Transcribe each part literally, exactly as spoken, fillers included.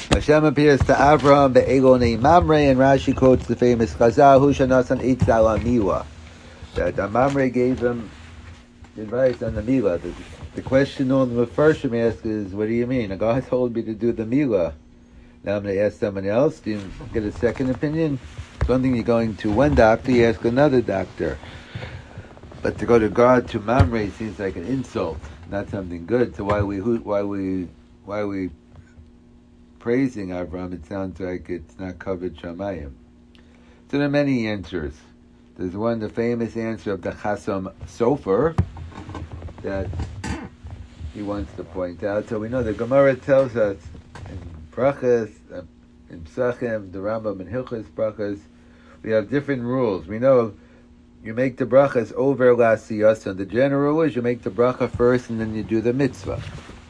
Hashem appears to Avram be'elonei Mamre, and Rashi quotes the famous Chazal, Hu shanasan eitz al milah, that Mamre gave him advice on the milah. The, the question on the first ask is, what do you mean? A guy told me to do the milah. Now I'm going to ask someone else. Do you get a second opinion? Something you're going to one doctor, you ask another doctor. But to go to God, to Mamre, seems like an insult, not something good. So why we why we why we praising Avram? It sounds like it's not covered Shamayim. So there are many answers. There's one, the famous answer of the Chasam Sofer, that he wants to point out. So we know the Gemara tells us in Brachas, in Psachim, the Rambam and Hilchos Brachas, we have different rules. We know you make the brachas over l'asiyasa. The general rule is you make the bracha first and then you do the mitzvah.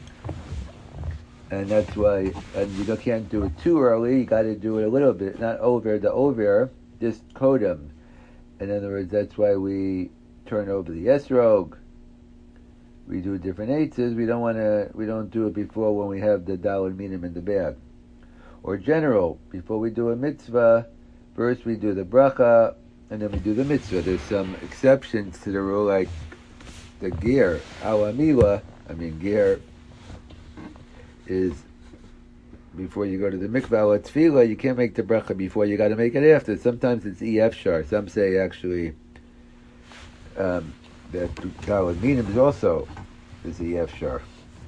And that's why, and you can't do it too early, you got to do it a little bit, not over the over, just kodem. In other words, that's why we turn over the esrog. We do different eitzes. We don't want to. We don't do it before when we have the dal and minim in the bag. Or general, before we do a mitzvah, first we do the bracha and then we do the mitzvah. There's some exceptions to the rule, like the ger al milah. I mean, ger is before you go to the mikvah or tefillah. You can't make the bracha before. You got to make it after. Sometimes it's ef shar. Some say actually um, that dal and minim is also is ef shar.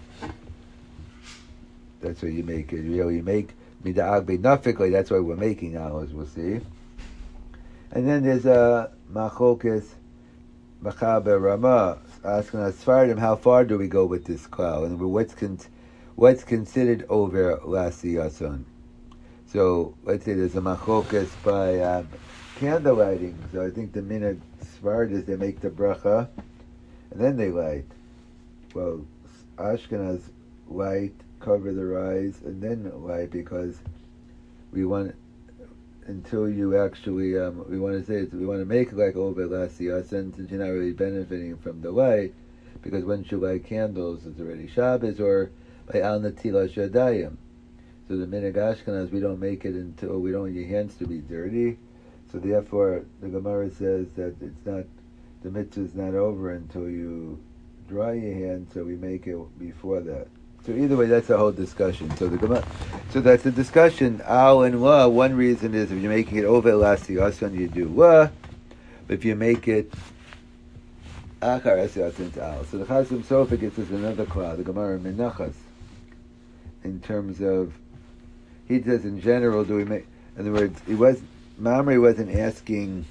That's what you make it. You know, you make mida'ag benafikli. That's why we're making ours. We'll see. And then there's a machokes machaber Ramah asking us Sfardim, how far do we go with this klal, and what's con- what's considered over lasiyason. So let's say there's a machokes by um, candle lighting. So I think the minhag Sfard is they make the bracha and then they light. Well, Ashkenaz light, cover their eyes, and then light, because we want, until you actually, um, we want to say it, we want to make it like over lasiyason, since you're not really benefiting from the light, because once you light candles, it's already Shabbos, or by al natila shadayim. So the minhag Ashkenaz, we don't make it until we don't want your hands to be dirty. So therefore, the Gemara says that it's not, the mitzvah is not over until you dry your hands. So we make it before that. So either way, that's a whole discussion. So the Gemara, so that's a discussion. Al and la. One reason is if you're making it over lasiyason, you do la. But if you make it achar lasiyason, al. So the Chasam Sofer gives us another klal, the Gemara Menachas, in terms of, he says in general, do we make, in other words, he was, Mamre wasn't asking,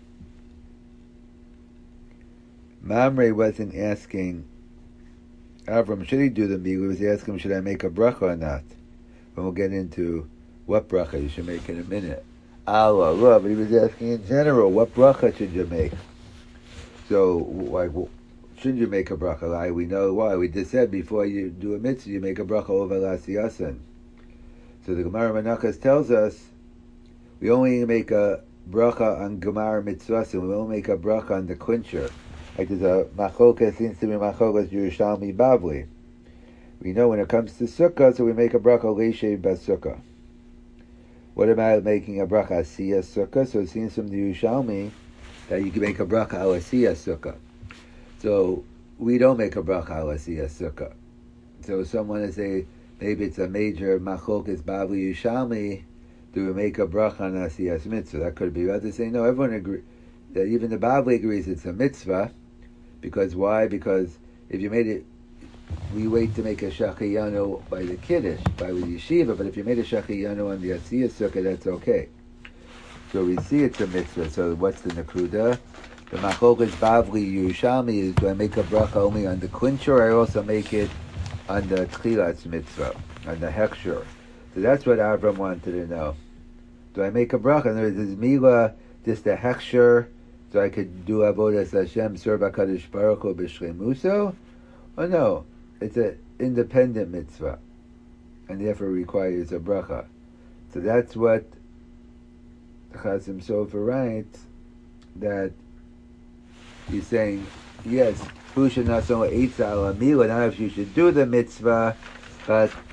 Mamre wasn't asking Avram, should he do the milah? He was asking him, should I make a bracha or not? And we'll get into what bracha you should make in a minute. Allah, Allah, but he was asking in general, what bracha should you make? So, why, should you make a bracha? Why? We know why. We just said before you do a mitzvah, you make a bracha over lasiyasan. So the Gemara Menachas tells us, we only make a bracha on Gemara mitzvasim. We only make a bracha on the quencher. Like there's a machokas, seems to be machokas Yerushalmi Bavli. We know when it comes to sukkah, so we make a bracha leishe basukkah. What about making a bracha asiyah sukkah? So it seems from the Yerushalmi that you can make a bracha al asiyah sukkah. So we don't make a bracha al asiyah sukkah. So someone is say maybe it's a major machokas Bavli Yerushalmi. Do we make a bracha on asiyas mitzvah? That could be. Rather say no. Everyone agree that even the Bavli agrees it's a mitzvah. Because why? Because if you made it, we wait to make a shachiyanu by the kiddush, by the yeshiva. But if you made a shachiyanu on the asiyah sukkah, that's okay. So we see it's a mitzvah. So what's the nakuda? The machokas Bavli Yerushalmi is, do I make a bracha only on the quencher, or I also make it on the tchilas mitzvah, on the hechsher? So that's what Avram wanted to know. Do I make a bracha? In other words, is milah just a hechsher, so I could do avodas Hashem, serve HaKadosh Baruch Hu b'shleimuso? Or no, it's an independent mitzvah, and therefore requires a bracha. So that's what the Chasam Sofer writes, that he's saying, yes, who should not so eitz ala milah, not if you should do the mitzvah, but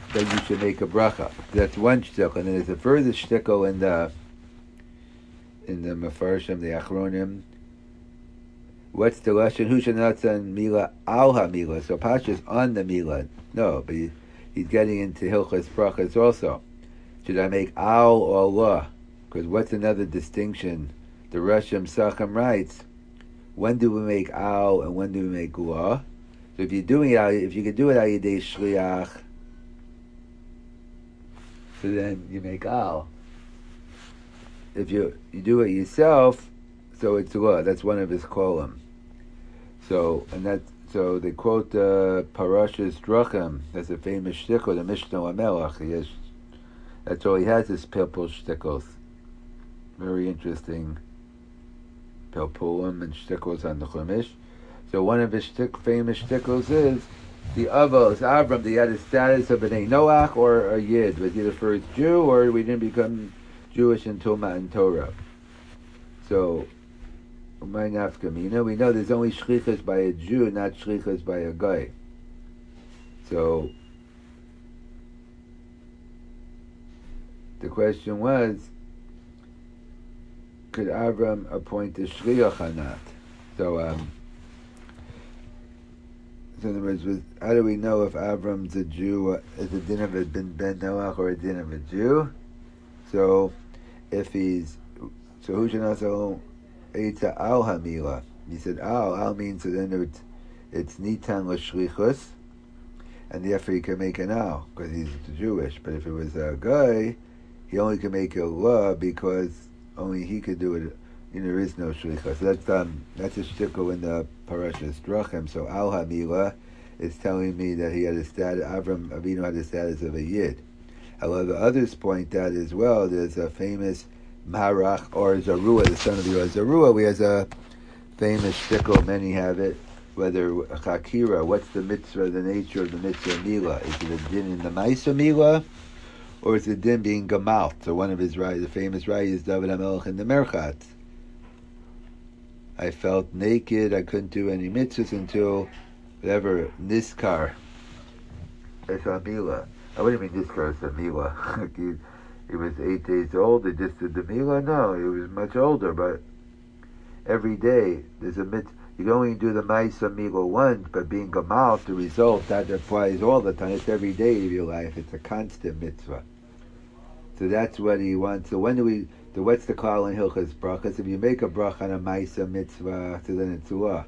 that you should make a bracha. That's one shtickle, and then there's a further shtickle in the in the Mefarshim, the Achronim. What's the lashon? Hushanatsan mila al hamila. So Pasha's on the mila. No, but he, he's getting into hilchas brachas also. Should I make al or la? Because what's another distinction? The Rasham Sacham writes, when do we make al and when do we make la? So if you're doing it, if you could do it al yedei shliach, so then you make al. If you you do it yourself, so it's la. That's one of his kolam. So and that so they quote uh, Parashas Drachim. That's a famous shtickle, the Mishnah Amelach. He has, that's all he has is pilpul shtickles. Very interesting pilpulim and shtickles on the Chumash. So one of his shtick, famous shtickles is the Avos Avram. They had a status of an Noach or a Yid. Was he the first Jew, or we didn't become Jewish until Matan Torah? So, my nafkamina, we know there's only shlichus by a Jew, not shlichus by a guy. So, the question was, could Avram appoint a shliach or not? So, um, so in other words, with, how do we know if Avram's a Jew, uh, is a din of a ben Noach or a din of a Jew? So, if he's, so who should also Eitza al hamila? He said al, al means so then it's, it's nitan l'shlichus, and therefore he can make an al, because he's Jewish. But if it was a guy, he only can make a la, because only he could do it, you know, there is no shlichus. So that's, um, that's a shtickle in the Parashas Drachim. So al hamila is telling me that he had a status, Avram Avinu had the status of a Yid. However, others point out as well, there's a famous Marach or Zarua, the son of Yoah Zarua. We has a famous shtickle, many have it, whether Chakira, what's the mitzvah, the nature of the mitzvah Mila? Is it a din in the Maisa Mila, or is it a din being Gamalt? So one of his rayos, the famous rayos is David HaMelech in the Merchat. I felt naked, I couldn't do any mitzvahs until whatever, Niskar, it's a Mila. I wouldn't mean Niskar, it's a Mila. he, he was eight days old, they just did the Mila? No, he was much older, but every day there's a mitzvah. You can only do the Maisa Mila once, but being Gamal, the result, that applies all the time. It's every day of your life. It's a constant mitzvah. So that's what he wants. So when do we, the what's the call in Hilchas Brachas? If you make a bracha on a Maisa mitzvah, so then it's Uah.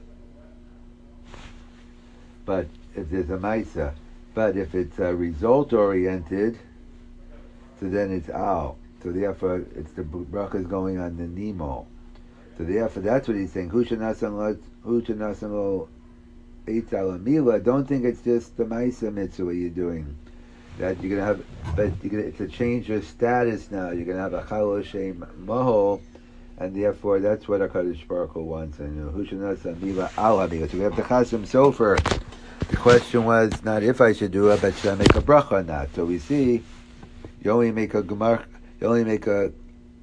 But if there's a Maisa, but if it's uh, result-oriented, so then it's Al. So therefore, it's the bracha is going on the Nemo. So therefore, that's what he's saying. Hu shenasan lo eitz al amila. Don't think it's just the Maisa mitzvah you're doing. That you're gonna have, but you're gonna, it's a change of status now. You're gonna have a chalo shem maho, and therefore that's what HaKadosh Baruch Hu wants. And hu shenasan amila al amila. So we have the Chasam Sofer. The question was not if I should do it, but should I make a bracha or not? So we see you only make a gemar, you only make a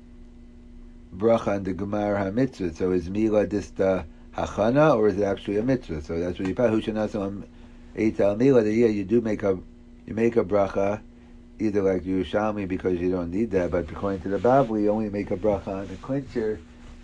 bracha on the gemar ha-mitzvah. So is mila just a hachana, or is it actually a mitzvah? So that's what you put. Hu shenasan eitz al mila. Yeah, you do make a you make a bracha, either like Yerushalmi because you don't need that, but according to the Bavli, you only make a bracha on the clincher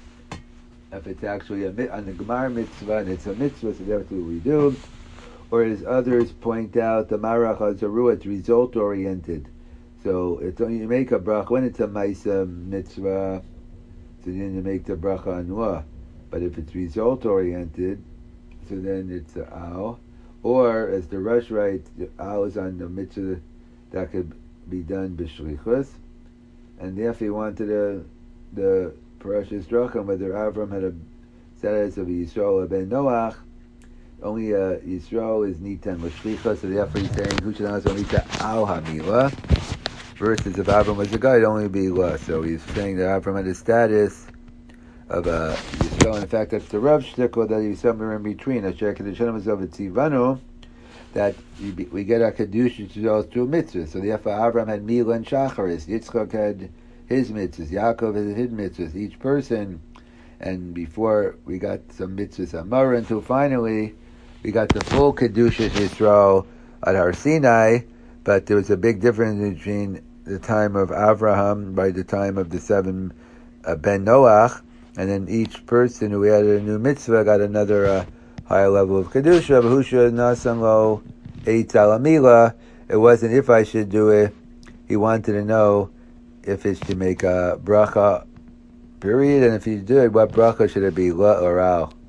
if it's actually a on the gemar mitzvah and it's a mitzvah. So that's what we do. Or as others point out, the Marach HaZarua, it's result oriented. So it's only you make a bracha when it's a Maisa mitzvah, so then you make the bracha anua. But if it's result oriented, so then it's a al. Or as the Rush writes, the al is on the mitzvah that could be done b'shlichus. And therefore he wanted a, the Parashas Drachim, whether Avram had a status of Yisrael or Ben Noach. Only uh, Yisrael is nitan l'shlicha, so therefore he's saying hu shenasan nita al hamila. Versus if Avram was a guy, it'd only be la. So he's saying that Avram had a status of uh, Yisrael. In fact, that's the Rav shtickle that he's somewhere in between. Asher kedushanim is of a tzivanu, that we get our kedusha through mitzvahs. So therefore Avram had mila and shacharis. Yitzchak had his mitzvahs. Yaakov had his mitzvahs. Each person, and before we got some mitzvahs amara until finally we got the full Kedusha Yisrael at Har Sinai, but there was a big difference between the time of Avraham by the time of the seven uh, Ben Noach, and then each person who added a new mitzvah got another uh, higher level of kedusha. V'husha nasan lo eitz alamila. It wasn't if I should do it. He wanted to know if it should make a bracha, period, and if you do it, what bracha should it be, la or al?